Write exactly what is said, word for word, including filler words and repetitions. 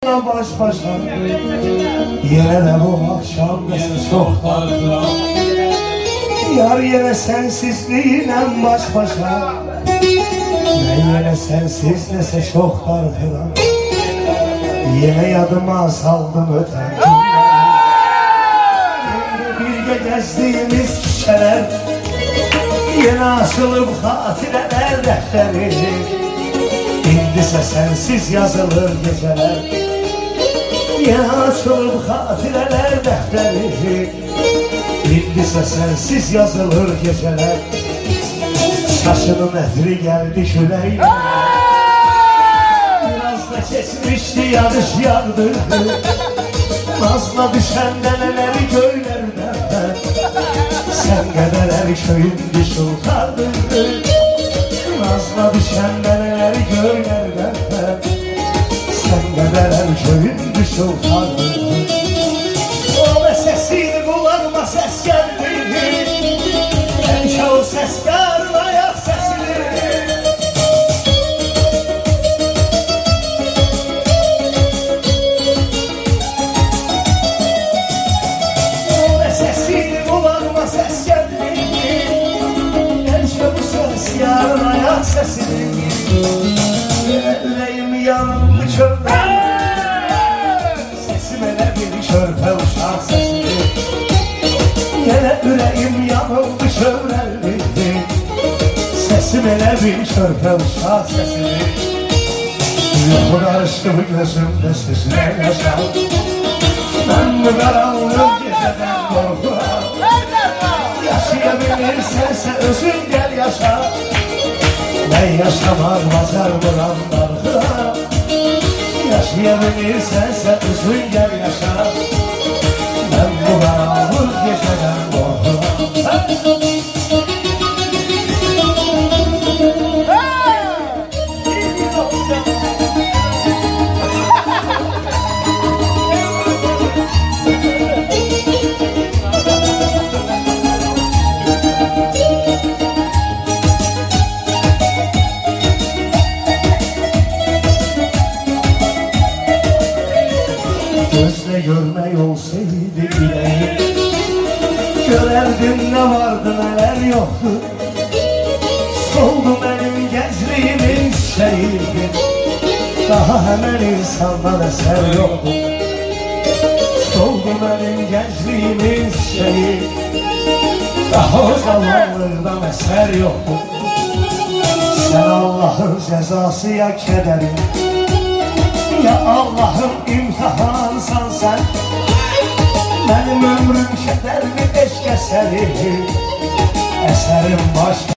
baş başa. Yine de bu akşam nesi çok farklı. Yar yine sensizliğinle baş başa. Ben yine sensiz nese çok farklı. Yine yadıma saldım öten birge gezdiğimiz kişiler. Yine açılıp hatireler defteri. İndise sensiz yazılır geceler. Yine açılıp hatireler defteri. İndise sensiz yazılır geceler. Saçının etri geldi şüleyle. Biraz da kesmişti yarış yardırdı. Nazla düşen deneleri köylerden. Sen gederler köyün dışıltardırdı. Nazla düşen deneleri köylerden. Sen gederler köyün dışıltardırdı. O ve sesini bulanma ses geldi. En çoğu ses karın ayak sesini. O ve sesini bulanma ses geldi. En çoğu ses yarın ayak sesini. Yüreğim yanımdı çöpten. Sesime de bir çörpe uşak sesini. Yine yüreğim yanıldı çövreldi. Sesim ele bir çörpe uşak sesini. Yuhu karıştı bu gözümde sizle yaşam. Ben bu karanlık geceden korkuram. Yaşayabilirsense özün gel yaşa. Ben yaşamak bazar buram darkıram. Yaşayabilirsense özün gel yaşa. Ben bu karanlık geceden korkuram. Gözle görmek olsaydı yüreğim, görerdim ne vardı neler yoktu. Soldu benim gençliğimin şehidi. Daha hemen insandan eser yoktu. Soldu benim gençliğimin şehidi. Daha o zamanlardan eser yoktu. Sen Allah'ın cezası ya kederim, ya Allah'ım imtihansan sen. Benim ömrüm keder mi eşk eseri. Eserim baş